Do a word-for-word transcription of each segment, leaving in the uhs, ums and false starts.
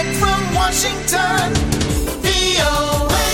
Direct from Washington, V O A.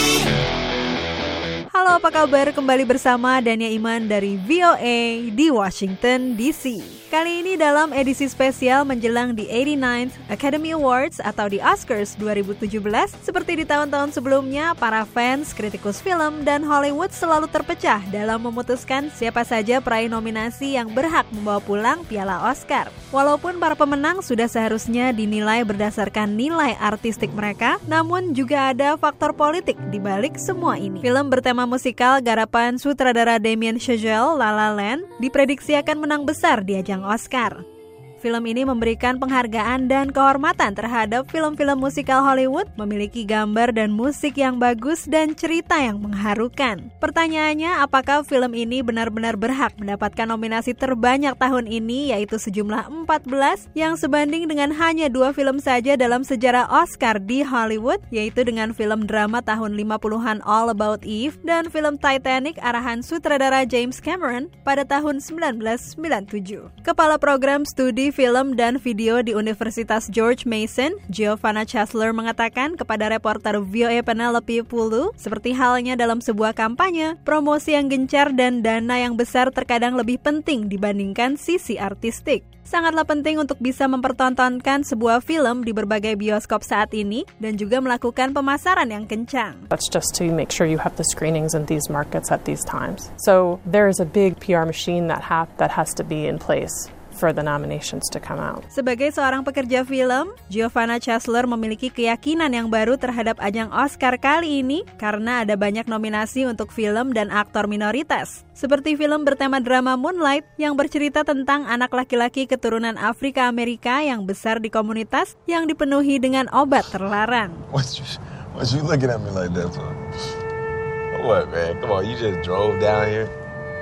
Halo, apa kabar? Kembali bersama Dania Iman dari V O A di Washington D C. Kali ini dalam edisi spesial menjelang di eighty-ninth Academy Awards atau di Oscars dua ribu tujuh belas. Seperti di tahun-tahun sebelumnya, para fans, kritikus film, dan Hollywood selalu terpecah dalam memutuskan siapa saja peraih nominasi yang berhak membawa pulang piala Oscar. Walaupun para pemenang sudah seharusnya dinilai berdasarkan nilai artistik mereka, namun juga ada faktor politik di balik semua ini. Film bertema musikal garapan sutradara Damien Chazelle, La La Land, diprediksi akan menang besar di ajang Oscar. Film ini memberikan penghargaan dan kehormatan terhadap film-film musikal Hollywood, memiliki gambar dan musik yang bagus dan cerita yang mengharukan. Pertanyaannya, apakah film ini benar-benar berhak mendapatkan nominasi terbanyak tahun ini, yaitu sejumlah empat belas, yang sebanding dengan hanya dua film saja dalam sejarah Oscar di Hollywood, yaitu dengan film drama tahun lima puluhan All About Eve dan film Titanic arahan sutradara James Cameron pada tahun sembilan belas sembilan puluh tujuh. Kepala Program Studi Film dan Video di Universitas George Mason, Giovanna Chesler mengatakan kepada reporter V O A Penelope Pulu, seperti halnya dalam sebuah kampanye, promosi yang gencar dan dana yang besar terkadang lebih penting dibandingkan sisi artistik. Sangatlah penting untuk bisa mempertontonkan sebuah film di berbagai bioskop saat ini dan juga melakukan pemasaran yang kencang. That's just to make sure you have the screenings in these markets at these times. So there is a big P R machine that ha- that has to be in place for the nominations to come out. Sebagai seorang pekerja film, Giovanna Chesler memiliki keyakinan yang baru terhadap ajang Oscar kali ini karena ada banyak nominasi untuk film dan aktor minoritas. Seperti film bertema drama Moonlight yang bercerita tentang anak laki-laki keturunan Afrika Amerika yang besar di komunitas yang dipenuhi dengan obat terlarang. What you, what you looking at me like that for? What, man? Come on, you just drove down here?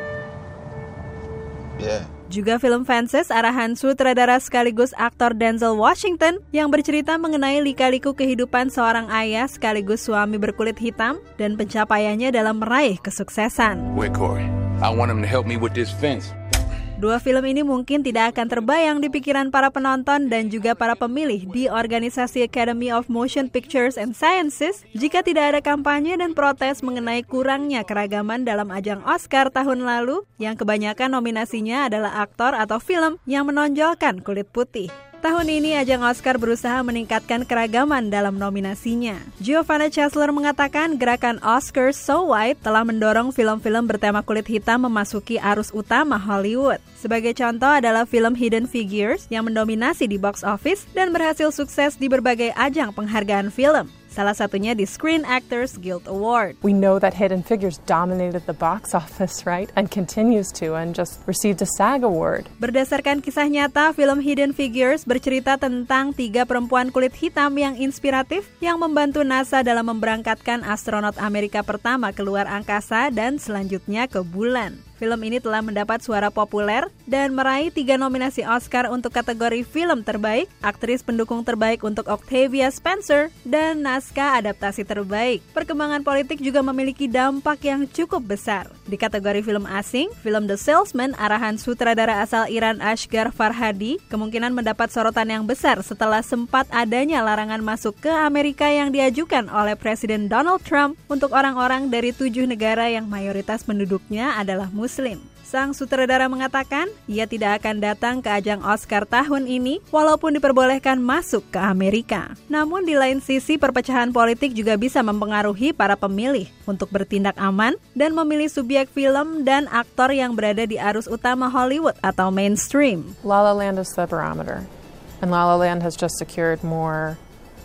Yeah. Juga film Fences arahan sutradara sekaligus aktor Denzel Washington yang bercerita mengenai lika-liku kehidupan seorang ayah sekaligus suami berkulit hitam dan pencapaiannya dalam meraih kesuksesan. Wait, Corey, I want him to help me with this fence. Dua film ini mungkin tidak akan terbayang di pikiran para penonton dan juga para pemilih di organisasi Academy of Motion Pictures and Sciences jika tidak ada kampanye dan protes mengenai kurangnya keragaman dalam ajang Oscar tahun lalu yang kebanyakan nominasinya adalah aktor atau film yang menonjolkan kulit putih. Tahun ini ajang Oscar berusaha meningkatkan keragaman dalam nominasinya. Giovanna Chesler mengatakan gerakan Oscar So White telah mendorong film-film bertema kulit hitam memasuki arus utama Hollywood. Sebagai contoh adalah film Hidden Figures yang mendominasi di box office dan berhasil sukses di berbagai ajang penghargaan film. Salah satunya di Screen Actors Guild Award. We know that Hidden Figures dominated the box office, right? And continues to, and just received a SAG Award. Berdasarkan kisah nyata, film Hidden Figures bercerita tentang tiga perempuan kulit hitam yang inspiratif yang membantu NASA dalam memberangkatkan astronot Amerika pertama keluar angkasa dan selanjutnya ke bulan. Film ini telah mendapat suara populer dan meraih tiga nominasi Oscar untuk kategori film terbaik, aktris pendukung terbaik untuk Octavia Spencer, dan naskah adaptasi terbaik. Perkembangan politik juga memiliki dampak yang cukup besar. Di kategori film asing, film The Salesman arahan sutradara asal Iran Asghar Farhadi kemungkinan mendapat sorotan yang besar setelah sempat adanya larangan masuk ke Amerika yang diajukan oleh Presiden Donald Trump untuk orang-orang dari tujuh negara yang mayoritas penduduknya adalah Muslim. Muslim. Sang sutradara mengatakan ia tidak akan datang ke ajang Oscar tahun ini walaupun diperbolehkan masuk ke Amerika. Namun di lain sisi perpecahan politik juga bisa mempengaruhi para pemilih untuk bertindak aman dan memilih subjek film dan aktor yang berada di arus utama Hollywood atau mainstream. La La Land is the barometer, and La La Land has just secured more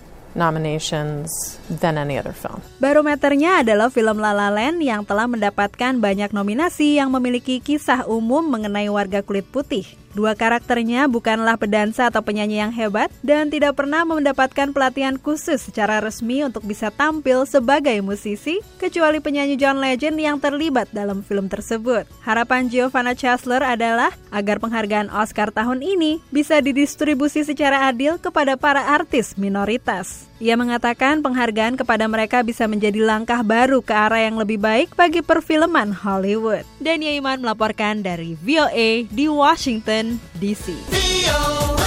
nominations than any other film. Barometernya adalah film La La Land yang telah mendapatkan banyak nominasi yang memiliki kisah umum mengenai warga kulit putih. Dua karakternya bukanlah pedansa atau penyanyi yang hebat dan tidak pernah mendapatkan pelatihan khusus secara resmi untuk bisa tampil sebagai musisi, kecuali penyanyi John Legend yang terlibat dalam film tersebut. Harapan Giovanna Chesler adalah agar penghargaan Oscar tahun ini bisa didistribusi secara adil kepada para artis minoritas. Ia mengatakan penghargaan kepada mereka bisa menjadi langkah baru ke arah yang lebih baik bagi perfilman Hollywood. Dania Iman melaporkan dari V O A di Washington D C. V O A.